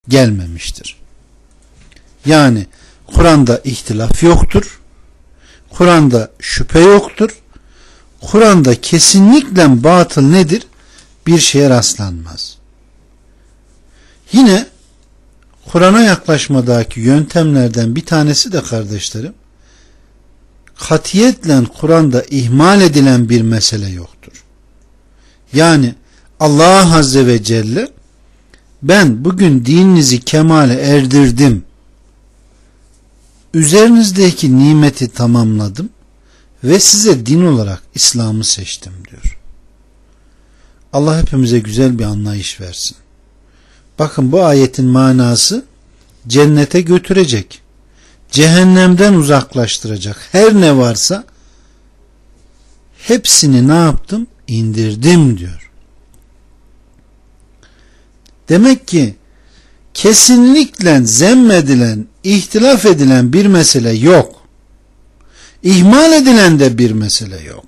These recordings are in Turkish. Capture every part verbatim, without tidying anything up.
gelmemiştir. Yani Kur'an'da ihtilaf yoktur. Kur'an'da şüphe yoktur. Kur'an'da kesinlikle batıl nedir? Bir şeye rastlanmaz. Yine Kur'an'a yaklaşmadaki yöntemlerden bir tanesi de kardeşlerim, katiyetle Kur'an'da ihmal edilen bir mesele yoktur. Yani Allah Azze ve Celle, ben bugün dininizi kemale erdirdim, üzerinizdeki nimeti tamamladım ve size din olarak İslam'ı seçtim diyor. Allah hepimize güzel bir anlayış versin. Bakın, bu ayetin manası cennete götürecek, cehennemden uzaklaştıracak her ne varsa hepsini ne yaptım? İndirdim diyor. Demek ki kesinlikle zemmedilen, ihtilaf edilen bir mesele yok. İhmal edilen de bir mesele yok.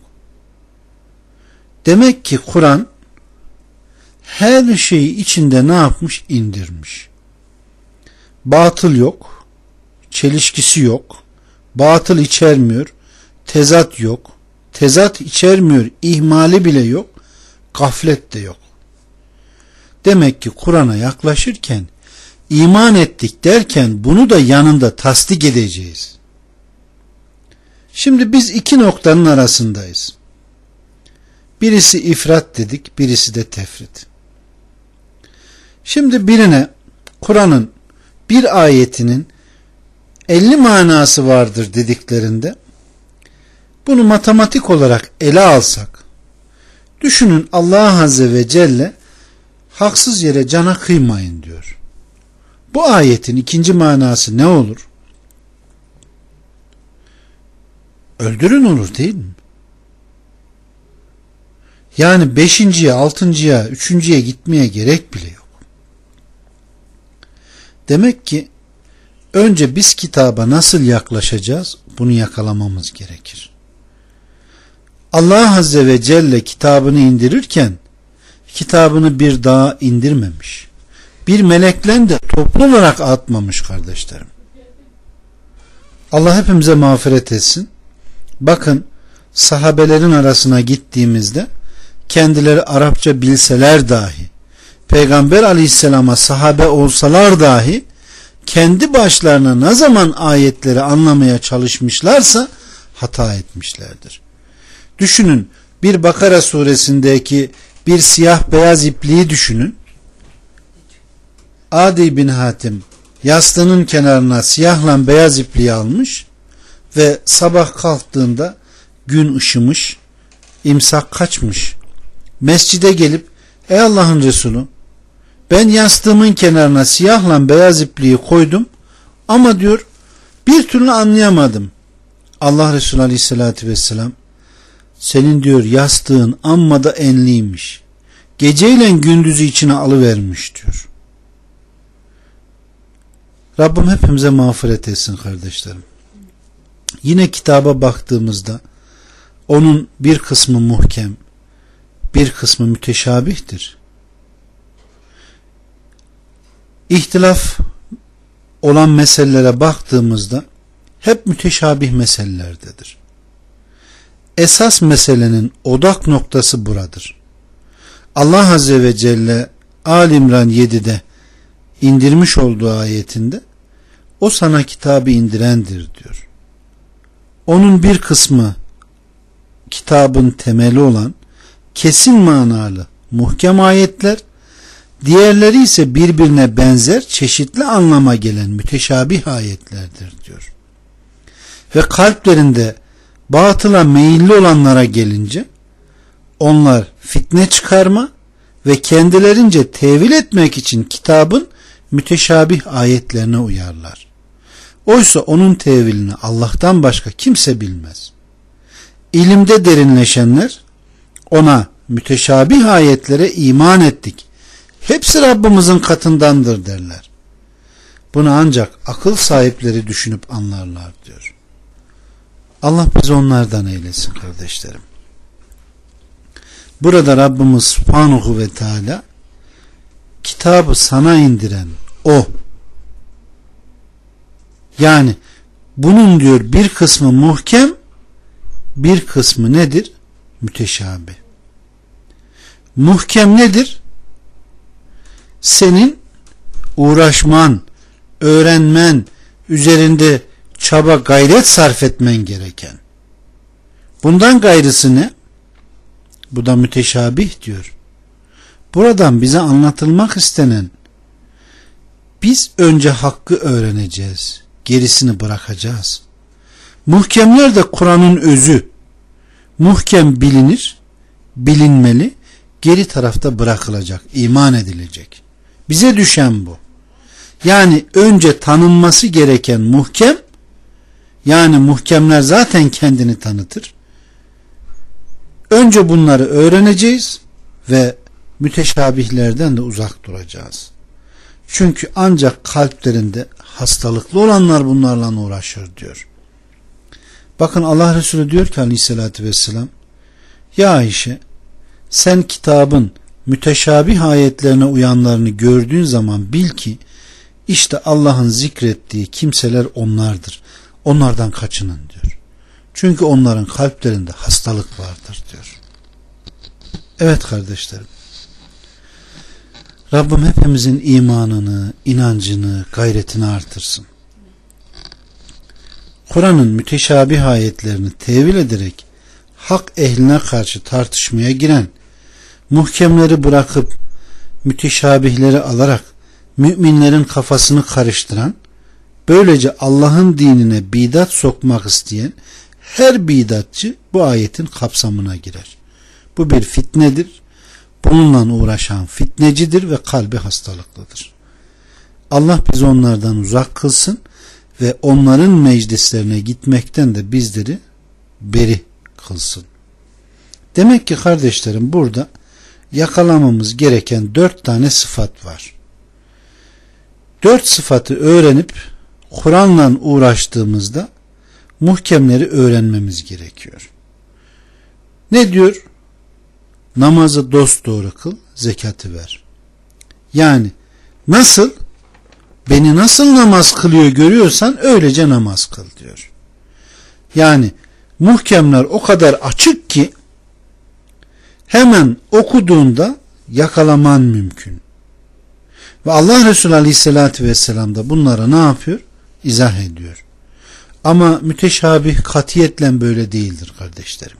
Demek ki Kur'an her şeyi içinde ne yapmış? İndirmiş. Batıl yok, çelişkisi yok, batıl içermiyor, tezat yok, tezat içermiyor, ihmali bile yok, gaflet de yok. Demek ki Kur'an'a yaklaşırken, iman ettik derken bunu da yanında tasdik edeceğiz. Şimdi biz iki noktanın arasındayız. Birisi ifrat dedik, birisi de tefrit. Şimdi birine Kur'an'ın bir ayetinin elli manası vardır dediklerinde, bunu matematik olarak ele alsak, düşünün, Allah Azze ve Celle haksız yere cana kıymayın diyor. Bu ayetin ikinci manası ne olur? Öldürün olur değil mi? Yani beşinciye, altıncıya, üçüncüye gitmeye gerek bile yok. Demek ki önce biz kitaba nasıl yaklaşacağız? Bunu yakalamamız gerekir. Allah Azze ve Celle kitabını indirirken kitabını bir dağa indirmemiş. Bir melekle de toplu olarak atmamış kardeşlerim. Allah hepimize mağfiret etsin. Bakın, sahabelerin arasına gittiğimizde kendileri Arapça bilseler dahi, Peygamber Aleyhisselam'a sahabe olsalar dahi kendi başlarına ne zaman ayetleri anlamaya çalışmışlarsa hata etmişlerdir. Düşünün, bir Bakara suresindeki bir siyah beyaz ipliği düşünün. Adi bin Hatim yastığının kenarına siyahla beyaz ipliği almış ve sabah kalktığında gün ışımış, imsak kaçmış. Mescide gelip, ey Allah'ın Resulü, ben yastığımın kenarına siyahla beyaz ipliği koydum ama diyor bir türlü anlayamadım. Allah Resulü Aleyhisselatü Vesselam, senin diyor yastığın amma da enliymiş, geceyle gündüzü içine alıvermiş diyor. Rabbim hepimize mağfiret etsin kardeşlerim. Yine kitaba baktığımızda onun bir kısmı muhkem, bir kısmı müteşabihtir. İhtilaf olan meselelere baktığımızda hep müteşabih meselelerdedir. Esas meselenin odak noktası buradır. Allah Azze ve Celle Ali İmran yedide indirmiş olduğu ayetinde, o sana kitabı indirendir diyor. Onun bir kısmı kitabın temeli olan kesin manalı muhkem ayetler, diğerleri ise birbirine benzer çeşitli anlama gelen müteşabih ayetlerdir diyor. Ve kalplerinde batıla meyilli olanlara gelince, onlar fitne çıkarma ve kendilerince tevil etmek için kitabın müteşabih ayetlerine uyarlar. Oysa onun tevilini Allah'tan başka kimse bilmez. İlimde derinleşenler ona müteşabih ayetlere iman ettik, hepsi Rabbimizin katındandır derler. Bunu ancak akıl sahipleri düşünüp anlarlar diyor. Allah bizi onlardan eylesin kardeşlerim. Burada Rabbimiz Subhanahu ve Teala kitabı sana indiren o. Yani bunun diyor bir kısmı muhkem, bir kısmı nedir? Müteşabih. Muhkem nedir? Senin uğraşman, öğrenmen, üzerinde çaba, gayret sarf etmen gereken. Bundan gayrısı ne? Bu da müteşabih diyor. Buradan bize anlatılmak istenen, biz önce hakkı öğreneceğiz, gerisini bırakacağız. Muhkemler de Kur'an'ın özü. Muhkem bilinir, bilinmeli, geri tarafta bırakılacak, iman edilecek. Bize düşen bu. Yani önce tanınması gereken muhkem, yani muhkemler zaten kendini tanıtır. Önce bunları öğreneceğiz ve müteşabihlerden de uzak duracağız. Çünkü ancak kalplerinde hastalıklı olanlar bunlarla uğraşır diyor. Bakın Allah Resulü diyor ki aleyhissalatü vesselam, ya Ayşe, sen kitabın müteşabih ayetlerine uyanlarını gördüğün zaman bil ki işte Allah'ın zikrettiği kimseler onlardır. Onlardan kaçının diyor. Çünkü onların kalplerinde hastalık vardır diyor. Evet kardeşlerim. Rabbim hepimizin imanını, inancını, gayretini artırsın. Kur'an'ın müteşabih ayetlerini tevil ederek hak ehline karşı tartışmaya giren, muhkemleri bırakıp müteşabihleri alarak müminlerin kafasını karıştıran, böylece Allah'ın dinine bidat sokmak isteyen her bidatçı bu ayetin kapsamına girer. Bu bir fitnedir. Bununla uğraşan fitnecidir ve kalbi hastalıklıdır. Allah bizi onlardan uzak kılsın ve onların meclislerine gitmekten de bizleri beri kılsın. Demek ki kardeşlerim burada yakalamamız gereken dört tane sıfat var. Dört sıfatı öğrenip Kur'an'la uğraştığımızda muhkemleri öğrenmemiz gerekiyor. Ne diyor? Namazı dosdoğru kıl, zekatı ver. Yani nasıl? Beni nasıl namaz kılıyor görüyorsan öylece namaz kıl diyor. Yani muhkemler o kadar açık ki hemen okuduğunda yakalaman mümkün. Ve Allah Resulü Aleyhisselatü Vesselam da bunlara ne yapıyor? İzah ediyor. Ama müteşabih katiyetle böyle değildir kardeşlerim.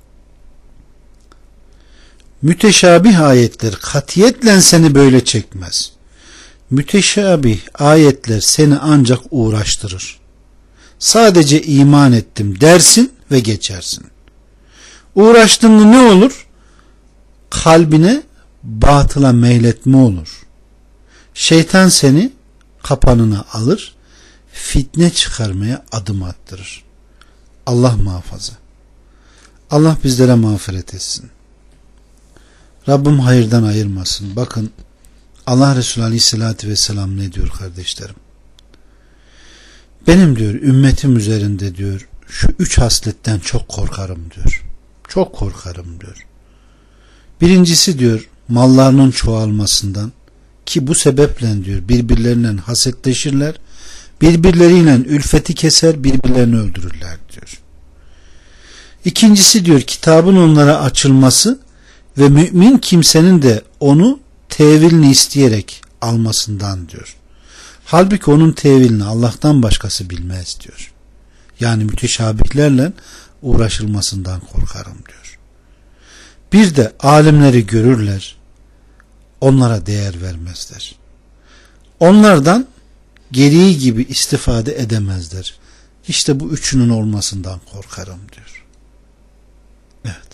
Müteşabih ayetler katiyetle seni böyle çekmez. Müteşabih ayetler seni ancak uğraştırır. Sadece iman ettim dersin ve geçersin. Uğraştın mı ne olur? Kalbine batıla meyletme olur. Şeytan seni kapanına alır, fitne çıkarmaya adım attırır. Allah muhafaza. Allah bizlere mağfiret etsin. Rabbim hayırdan ayırmasın. Bakın Allah Resulü Aleyhisselatü Vesselam ne diyor kardeşlerim? Benim diyor ümmetim üzerinde diyor şu üç hasletten çok korkarım diyor. Çok korkarım diyor. Birincisi diyor mallarının çoğalmasından, ki bu sebeple diyor birbirleriyle hasetleşirler, birbirleriyle ülfeti keser, birbirlerini öldürürler diyor. İkincisi diyor kitabın onlara açılması ve mümin kimsenin de onu tevilini isteyerek almasından diyor. Halbuki onun tevilini Allah'tan başkası bilmez diyor. Yani müteşabihlerle uğraşılmasından korkarım diyor. Bir de alimleri görürler, onlara değer vermezler. Onlardan gereği gibi istifade edemezler. İşte bu üçünün olmasından korkarım diyor. Evet.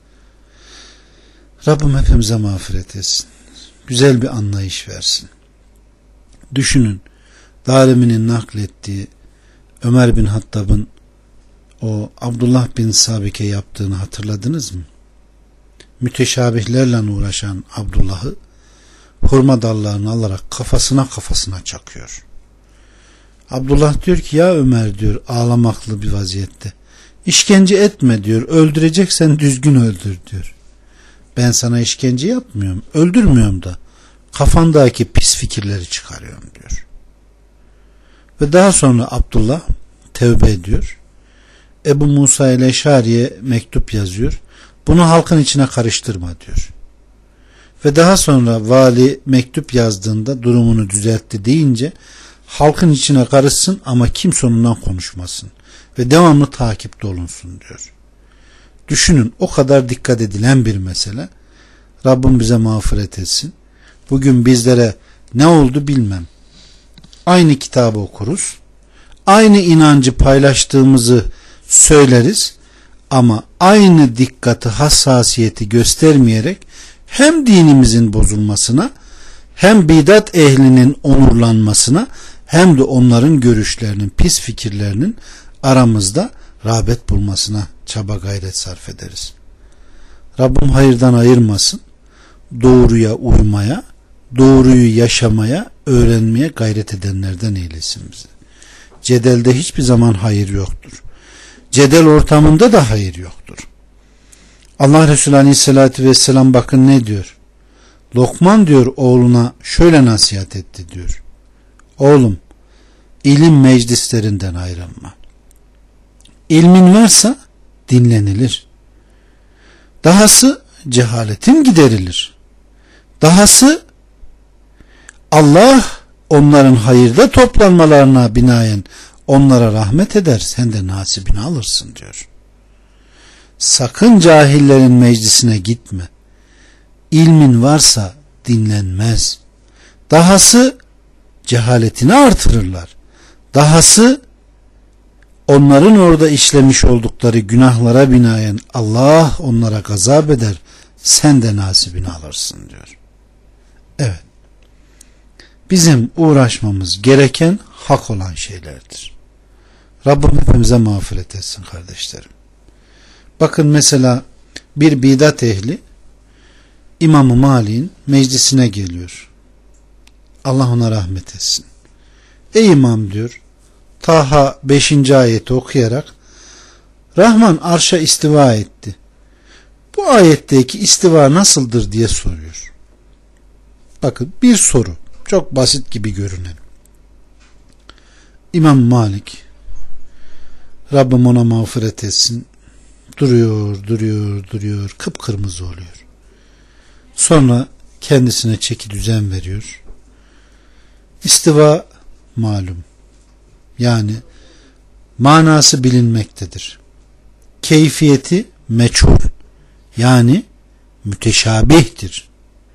Rabbim hepimize mağfiret etsin. Güzel bir anlayış versin. Düşünün, Darimi'nin naklettiği Ömer bin Hattab'ın o Abdullah bin Sabik'e yaptığını hatırladınız mı? Müteşabihlerle uğraşan Abdullah'ı hurma dallarını alarak kafasına kafasına çakıyor. Abdullah diyor ki ya Ömer diyor ağlamaklı bir vaziyette, işkence etme diyor, öldüreceksen düzgün öldür diyor. Ben sana işkence yapmıyorum, öldürmüyorum da kafandaki pis fikirleri çıkarıyorum diyor. Ve daha sonra Abdullah tevbe ediyor. Ebu Musa ile Eşari'ye mektup yazıyor. Bunu halkın içine karıştırma diyor. Ve daha sonra vali mektup yazdığında durumunu düzeltti deyince halkın içine karışsın ama kimse onunla konuşmasın ve devamlı takipte olunsun diyor. Düşünün, o kadar dikkat edilen bir mesele. Rabbim bize mağfiret etsin. Bugün bizlere ne oldu bilmem. Aynı kitabı okuruz. Aynı inancı paylaştığımızı söyleriz ama aynı dikkati, hassasiyeti göstermeyerek hem dinimizin bozulmasına, hem bidat ehlinin onurlanmasına, hem de onların görüşlerinin, pis fikirlerinin aramızda rağbet bulmasına çaba gayret sarf ederiz. Rabbim hayırdan ayırmasın. Doğruya uymaya, doğruyu yaşamaya, öğrenmeye gayret edenlerden eylesin bizi. Cedelde hiçbir zaman hayır yoktur. Cedel ortamında da hayır yoktur. Allah Resulü Aleyhisselatü Vesselam bakın ne diyor? Lokman diyor oğluna şöyle nasihat etti diyor. Oğlum, ilim meclislerinden ayrılma. İlmin varsa dinlenilir. Dahası cehaletin giderilir. Dahası Allah onların hayırda toplanmalarına binaen onlara rahmet eder, sen de nasibini alırsın diyor. Sakın cahillerin meclisine gitme. İlmin varsa dinlenmez. Dahası cehaletini artırırlar. Dahası onların orada işlemiş oldukları günahlara binaen Allah onlara gazap eder, sen de nasibini alırsın diyor. Evet. Bizim uğraşmamız gereken hak olan şeylerdir. Rabbim hepimize mağfiret etsin kardeşlerim. Bakın mesela bir bidat ehli İmam-ı Malik'in meclisine geliyor. Allah ona rahmet etsin. Ey imam diyor, Taha beşinci ayeti okuyarak Rahman arşa istiva etti. Bu ayetteki istiva nasıldır diye soruyor. Bakın bir soru. Çok basit gibi görünen. İmam Malik, Rabbim ona mağfiret etsin, duruyor, duruyor, duruyor, kıpkırmızı oluyor. Sonra kendisine çeki düzen veriyor. İstiva malum. Yani manası bilinmektedir. Keyfiyeti meçhul. Yani müteşabihtir.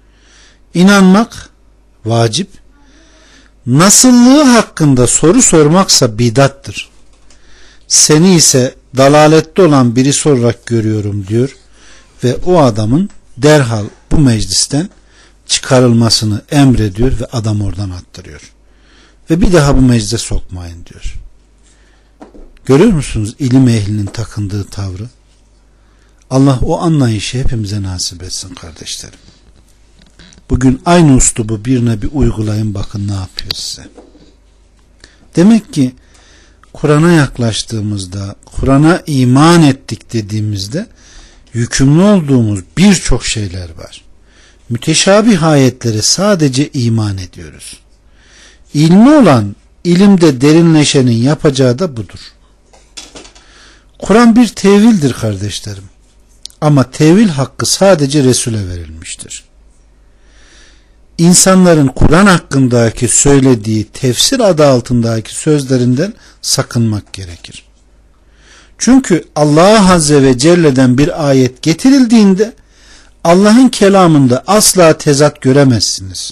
İnanmak vacip. Nasıllığı hakkında soru sormaksa bidattır. Seni ise dalalette olan birisi olarak görüyorum diyor ve o adamın derhal bu meclisten çıkarılmasını emrediyor ve adam oradan attırıyor. Ve bir daha bu meclise sokmayın diyor. Görüyor musunuz ilim ehlinin takındığı tavrı? Allah o anlayışı hepimize nasip etsin kardeşlerim. Bugün aynı uslubu birine bir uygulayın, bakın ne yapıyor size. Demek ki Kur'an'a yaklaştığımızda, Kur'an'a iman ettik dediğimizde yükümlü olduğumuz birçok şeyler var. Müteşabih ayetlere sadece iman ediyoruz. İlmi olan, ilimde derinleşenin yapacağı da budur. Kur'an bir tevildir kardeşlerim. Ama tevil hakkı sadece Resul'e verilmiştir. İnsanların Kur'an hakkındaki söylediği tefsir adı altındaki sözlerinden sakınmak gerekir. Çünkü Allah Azze ve Celle'den bir ayet getirildiğinde Allah'ın kelamında asla tezat göremezsiniz.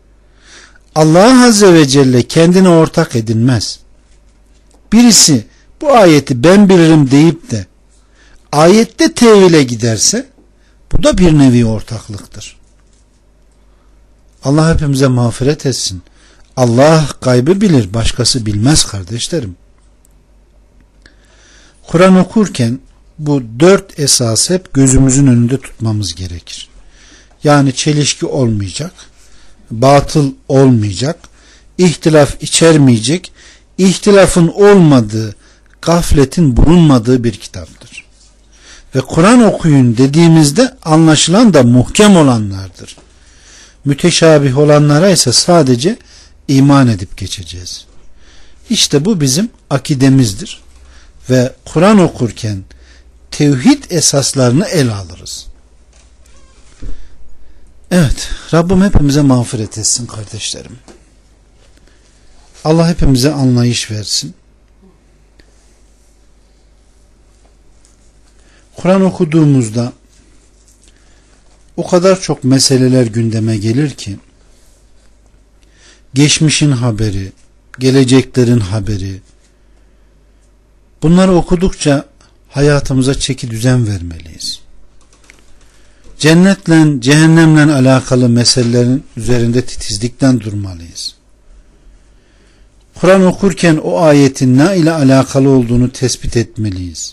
Allah Azze ve Celle kendine ortak edinmez. Birisi bu ayeti ben bilirim deyip de ayette tevile giderse bu da bir nevi ortaklıktır. Allah hepimize mağfiret etsin. Allah gaybı bilir, başkası bilmez kardeşlerim. Kur'an okurken bu dört esas hep gözümüzün önünde tutmamız gerekir. Yani çelişki olmayacak, batıl olmayacak, ihtilaf içermeyecek, ihtilafın olmadığı, gafletin bulunmadığı bir kitaptır. Ve Kur'an okuyun dediğimizde anlaşılan da muhkem olanlardır. Müteşabih olanlara ise sadece iman edip geçeceğiz. İşte bu bizim akidemizdir. Ve Kur'an okurken tevhid esaslarını ele alırız. Evet, Rabbim hepimize mağfiret etsin kardeşlerim. Allah hepimize anlayış versin. Kur'an okuduğumuzda o kadar çok meseleler gündeme gelir ki, geçmişin haberi, geleceklerin haberi, bunları okudukça hayatımıza çeki düzen vermeliyiz. Cennetle, cehennemle alakalı meselelerin üzerinde titizlikten durmalıyız. Kur'an okurken o ayetin ne ile alakalı olduğunu tespit etmeliyiz.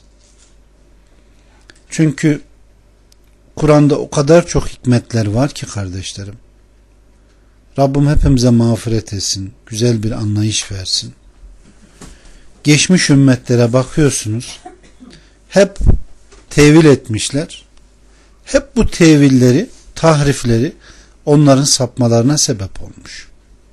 Çünkü Kur'an'da o kadar çok hikmetler var ki kardeşlerim. Rabbim hepimize mağfiret etsin, güzel bir anlayış versin. Geçmiş ümmetlere bakıyorsunuz, hep tevil etmişler. Hep bu tevilleri, tahrifleri onların sapmalarına sebep olmuş.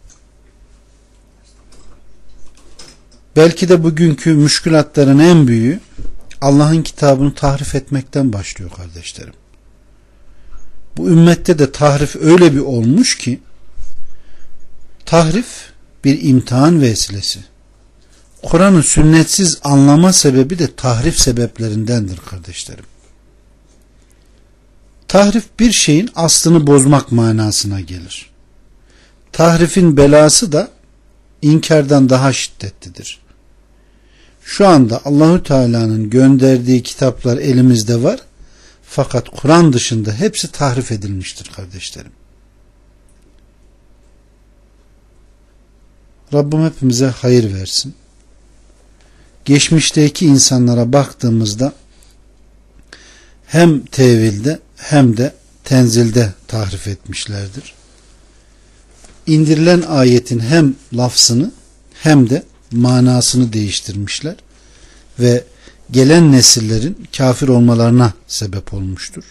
Belki de bugünkü müşkülatların en büyüğü Allah'ın kitabını tahrif etmekten başlıyor kardeşlerim. Bu ümmette de tahrif öyle bir olmuş ki, tahrif bir imtihan vesilesi. Kur'an'ı sünnetsiz anlama sebebi de tahrif sebeplerindendir kardeşlerim. Tahrif bir şeyin aslını bozmak manasına gelir. Tahrifin belası da inkardan daha şiddetlidir. Şu anda Allahü Teala'nın gönderdiği kitaplar elimizde var. Fakat Kur'an dışında hepsi tahrif edilmiştir kardeşlerim. Rabbim hepimize hayır versin. Geçmişteki insanlara baktığımızda hem tevilde hem de tenzilde tahrif etmişlerdir. İndirilen ayetin hem lafzını hem de manasını değiştirmişler ve gelen nesillerin kafir olmalarına sebep olmuştur.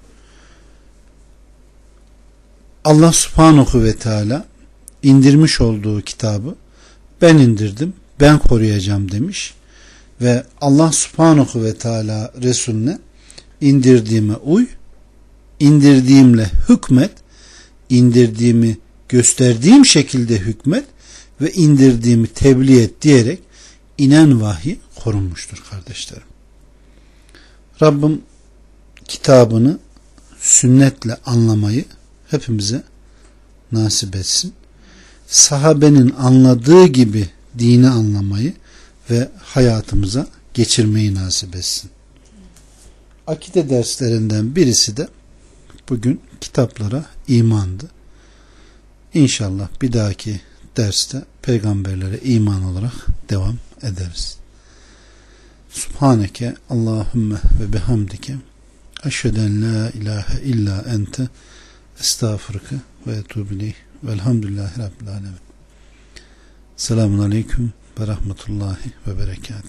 Allah Subhanahu ve Teala indirmiş olduğu kitabı ben indirdim, ben koruyacağım demiş ve Allah Subhanahu ve Teala Resulüne indirdiğime uy, indirdiğimle hükmet, indirdiğimi gösterdiğim şekilde hükmet ve indirdiğimi tebliğ et diyerek inen vahyi korunmuştur kardeşlerim. Rabbim kitabını sünnetle anlamayı hepimize nasip etsin. Sahabenin anladığı gibi dini anlamayı ve hayatımıza geçirmeyi nasip etsin. Akide derslerinden birisi de bugün kitaplara imandı. İnşallah bir dahaki derste peygamberlere iman olarak devam ederiz. Subhaneke Allahümme ve bihamdike eşhedü en la ilahe illa ente estağfurke ve etûbü ileyh velhamdülillahi rabbil alemin. Selamun aleyküm ve rahmetullahi ve berekatuhu.